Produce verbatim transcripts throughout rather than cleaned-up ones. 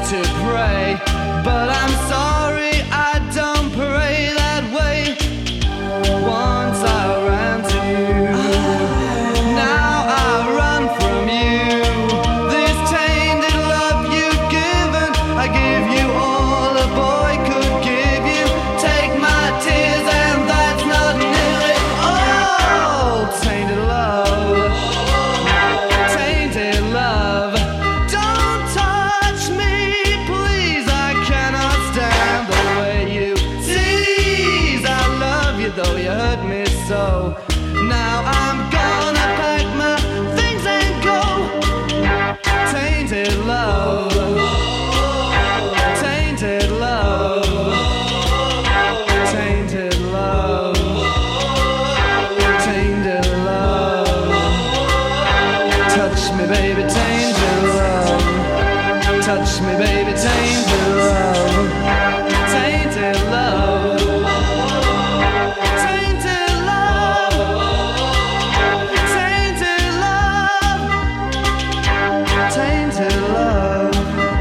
to pray, but I'm sorry I don't pray that way. Once I ran to you, now I run from you. This tainted love you've given, I give you all a boy could give you. Take my tears and that's not nearly all. Tainted love, tainted love. Don't touch me, please, I cannot stand the way you tease. I love you though you hurt me so. Now I'm gonna pack my things and go. Tainted love, tainted love, tainted love, tainted love. Touch me, baby, tainted love. Touch me, baby, tainted love. Tainted love. Tainted love. Tainted love. Tainted love.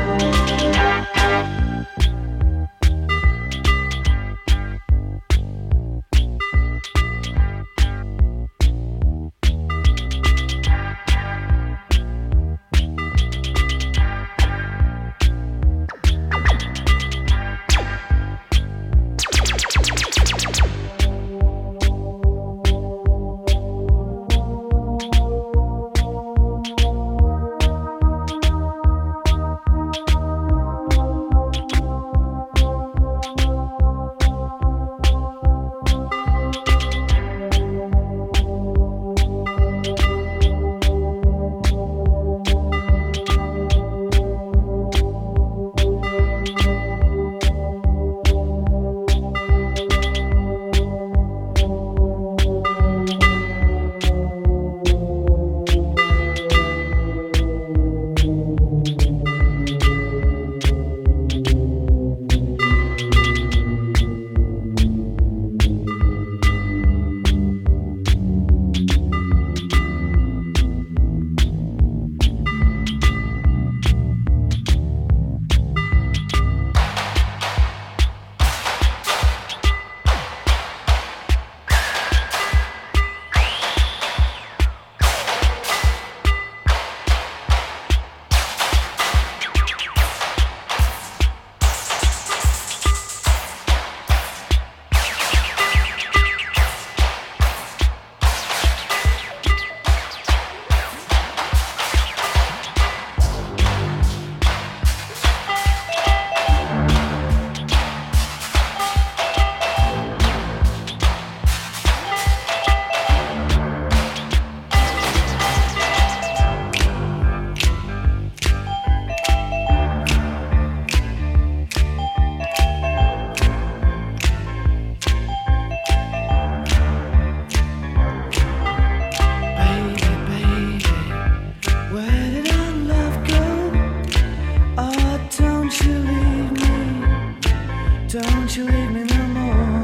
Don't you leave me no more.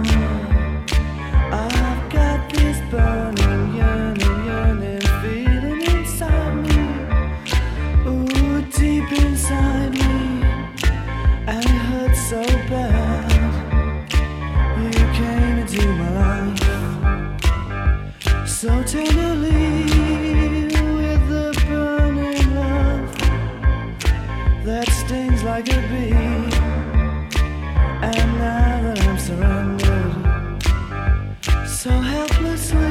I've got this burning, yearning, yearning feeling inside me. Ooh, deep inside me. And it hurts so bad. You came into my life so tenderly, with the burning love that stings like a bee. And now that I'm surrendered so helplessly,